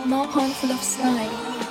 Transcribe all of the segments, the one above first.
small handful of slime.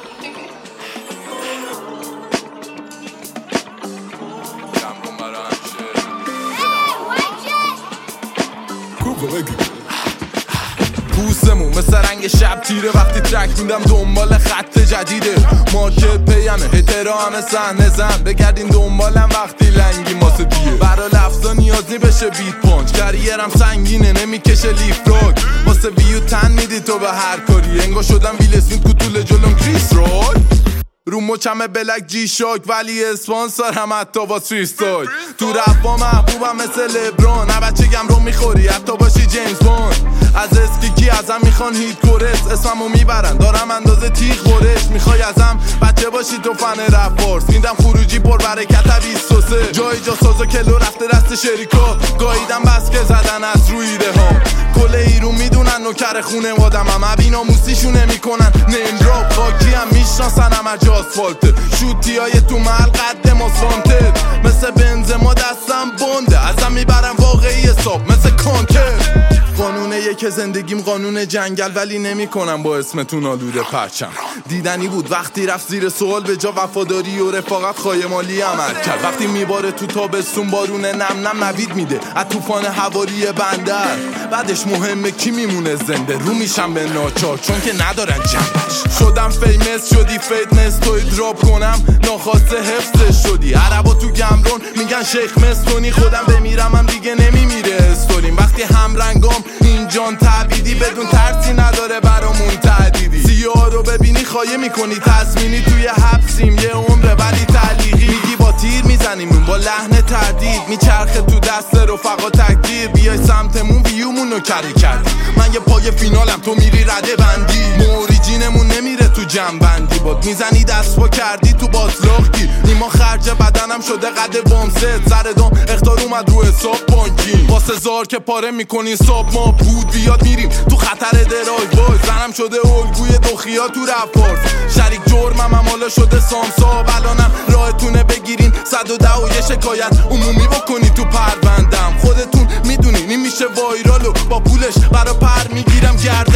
پوستمون مثل رنگ شب تیره وقتی ترک میدم دنبال خط جدیده مارکت پیمه هترا همه صحنه زن بگردین دنبالم وقتی لنگی ماسه دیه برا لفظا نیازی بشه بیت پانچ کریرم سنگینه نمیکشه لیف راک واسه ویو تن میدی تو به هر کاری انگار شدم ویل اسمیت کوتول جلوم کریس روی رو مچمه بلک جی شاک ولی اسپانسر هم حتی با تریستاک تو رفا محبوبم مثل لبران نه بچگم رو میخوری حتی باشی جیمز بوند از اسکیکی ازم میخوان هیت کورس اسممو میبرن دارم اندازه تیغ برش میخوای ازم بچه باشی تو فن رپ بارس میدم خروجی پر برکت 23 جای جا سازا کلو رفته دست شریکا گاییدم بس که زدن از روی ایده ها کل ایرون میدونن نوکر خونه آدمم ابینا موسیشونه میکنن نمراب خاکی هم میشناسن همه جا آسفالته شوتی های تو محل قد ماسفانتد مثل بنزما دستم بنده ازم میبرم واقعی حساب مثل کانتر قانونه یک زندگیم قانون جنگل ولی نمی کنم با اسمتون آلوده پرچم دیدنی بود وقتی رفت زیر سوال به جا وفاداری و رفاقت خایمالی عمل کرد وقتی میباره تو تابستون بارون نم نم نوید میده از طوفان حوالی بندر بعدش مهمه کی میمونه زنده رو میشم به ناچار چون که ندارن جنبش شدم فیمس شدی فیتنس توی دراپ کنم ناخواسته حفظش شدی عربا تو گمرون میگن شیخ مستونی خودم بمیرم هم دیگه نمیمیره استوریم وقتی هم رنگام این جان تعبیدی بدون ترسی نداره برامون تعدیدی سیاه رو ببینی خایه میکنی تضمینی توی حبسیم یه عمره ولی تعلیقی میگی با تیر میزنیمون با لحن تردید میچرخه تو دست رفقا تکدیر بیای سمتمون ویومون رو کری کردی من یه پای فینالم تو میری رده بندی موریجینمون نمیره تو جنبندی باد میزنی دست با کردی تو باطلاق گیر نیما خرج بدنم شده قد بامست سر دام اختار اومد رو حساب بانکی واسه زار که پاره میکنی ساب ما بود بیاد میریم تو خطر درای بای زنم شده الگوی دوخیا تو رفارس شریک جرمم هم حالا شده سامسا الانم راهتونه بگیرین 110 و یه شکایت عمومی بکنی تو پروندم خودتون میدونین این میشه وایرالو با پولش برا پر میگیرم گرد